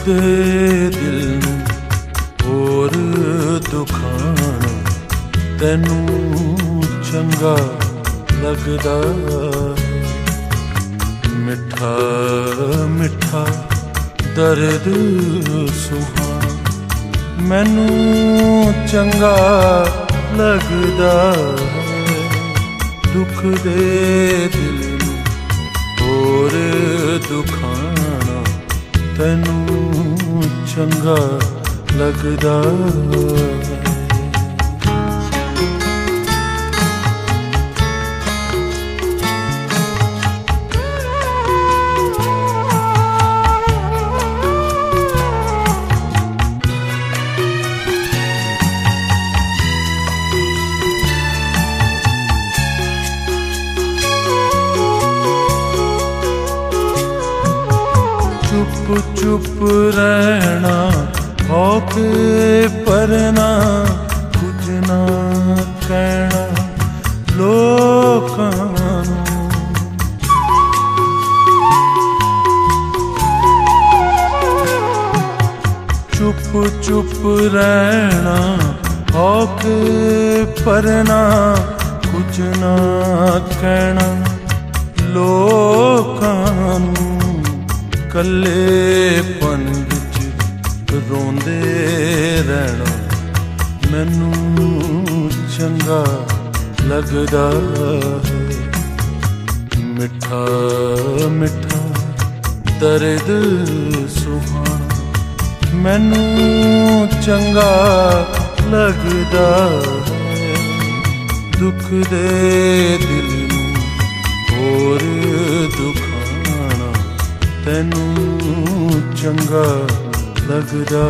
दे दिल नूं होर दुखाना तैनू चंगा लगदा। मिठा मिठा दर्द सुहाना मैनू चंगा लगदा। दुख दे दिल नूं होर दुखाना तैनू चंगा लगदा। चुप चुप रहना होके परना कुछ ना कहना लोकां नूं। चुप चुप रहना होके परना कुछ ना कहना लोकां नूं। कल्लेपन विच रोंदे रहना मैनू चंगा लगदा। मिठा मिठा दर्द सुहाना मैनू चंगा लगदा। दुख दे दिल नूं होर दुखाना तैनू चंगा लगदा।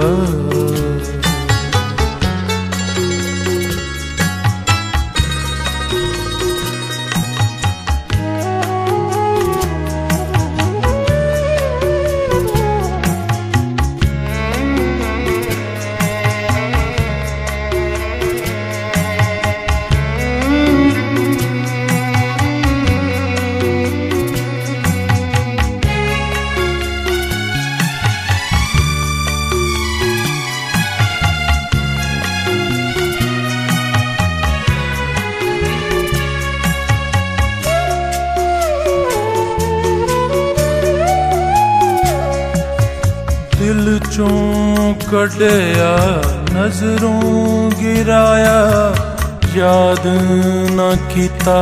दिल चों कढ़िया नजरों गिराया याद ना कीता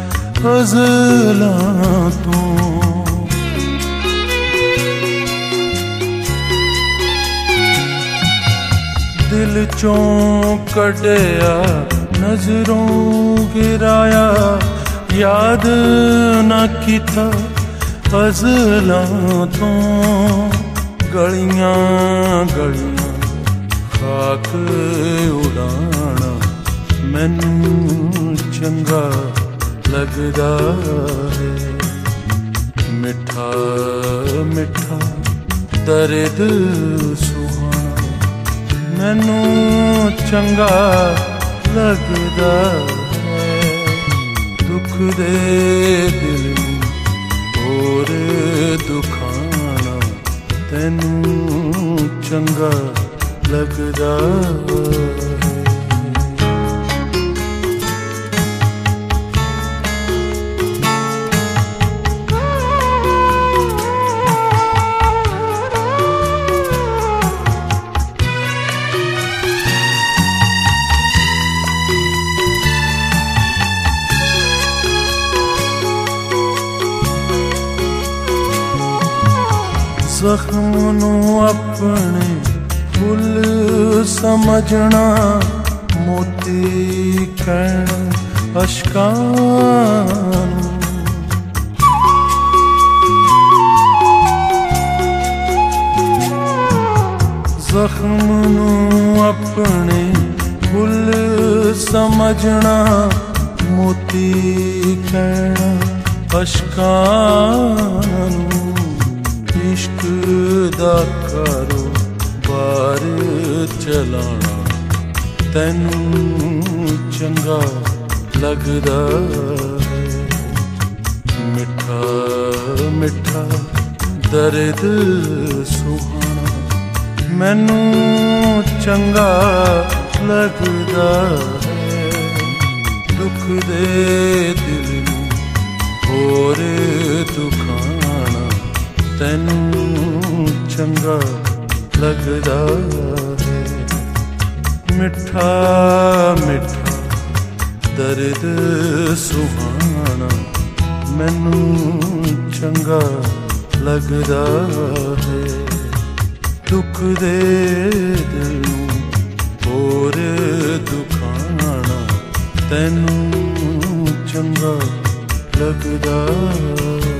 गज़लां तू। दिल चों कढ़िया नजरों गिराया याद ना कीता गज़लां तू। गलियां गलियां खाक उड़ाना मैनू चंगा लगदा है। मिठा मिठा दर्द सुहाना मैनू चंगा लगदा है। दुख दे दिल नूं होर दुखाना तैनू चंगा लगदा। जख्म नू अपने फुल समझना मोती कहना अशकां नू। जख्म नू अपने फुल समझना मोती कहना अशकां नू। इश्क दा कारोबार चलाना तैनू चंगा लगदा है। मिठा मिठा दर्द सुहाना मैनू चंगा लगदा है। दुख दे दिल नूं होर दुखाना तैनू चंगा लगदा है। मिठा मिठा दर्द सुहाना मैनू चंगा लगदा है। दुख दे दिल नूं होर दुखाना तैनू चंगा लगदा